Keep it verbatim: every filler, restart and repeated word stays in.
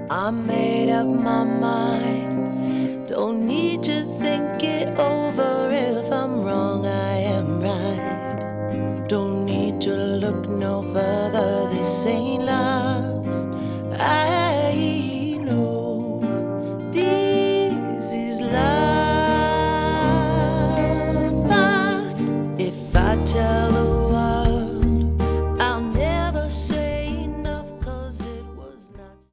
I made up my mind. Don't need to think it over. If I'm wrong, I am right. Don't need to look no further. This ain't lost. I know this is love. But if I tell